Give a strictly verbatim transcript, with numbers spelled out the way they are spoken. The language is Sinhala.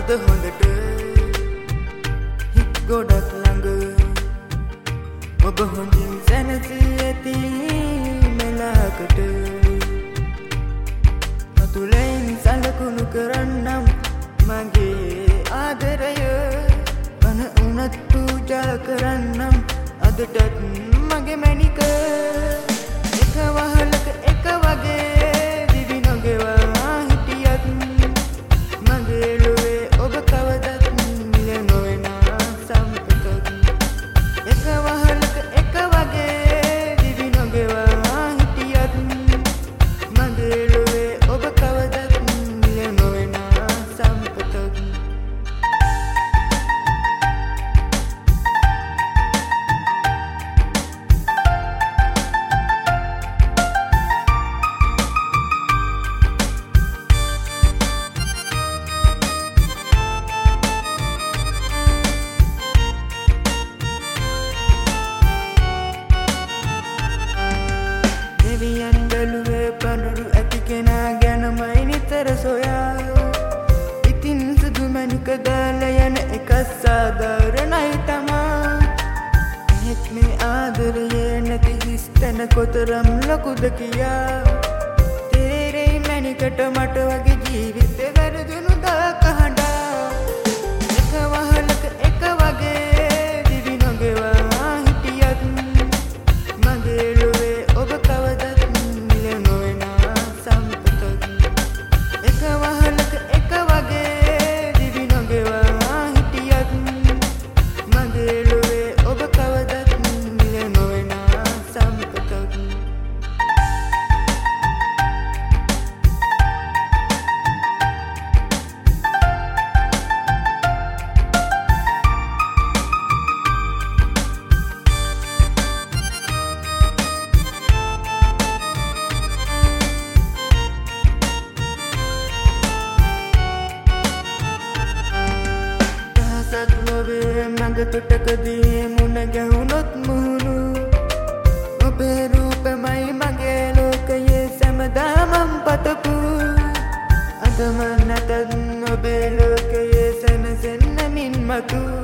අද හොඳට හිත් ගොඩක් ළඟ ඔබ හොඳින් සැනසී ඇති මෙලකට අතුලෙන් සලකුණු කරන්නම් මගේ ආදරය මන උනත් පූජා කරන්නම් අදටත් මගේ මැනික එක වහලක එක වගේ දිවි නොගෙවා හිටියත් මගේ ලොවේ ඔබ කවදත් මිල නොවෙන සම්පතක් එක වහලක එක වගේ දිවි නොගෙවා හිටියත් මගේ ලොවේ ඔබ කවදත් මිල නොවෙන සම්පතක් දෙවියන් බැලුවේ පඳුරු ඇති කෙනා ගැනමයි නිතර සොයා ඉතින් සුදු මැණික දාලා යන එක සාධාරණයි තමා එහෙත් මේ ආදරයේ නැති හිස් තැන කොතරම් ලොකුද කියා තේරෙයි මැණිකට මට වගේ ජීවිතේ වැරදුණු දාක හඬා එක වහලක එක වගේ දිවි නොගෙවා හිටියත් මගේ ලොවේ ඔබ කවදත් මිල නොවෙන සම්පතක් එක වහලක එක වගේ දිවි නොගෙවා හිටියත් මගේ ලොවේ ඔබ කවදත් මිල නොවෙන සම්පතක් ලොවේ මඟ තුටකදී මුණ ගැහුණොත් මුහුණු ඔබේ රූපමයි මගේ ලෝකයේ සැමදාමම් පතපු අදම නැතත් ඔබේ ලෝකයේ සැනසෙන්න මින් මතු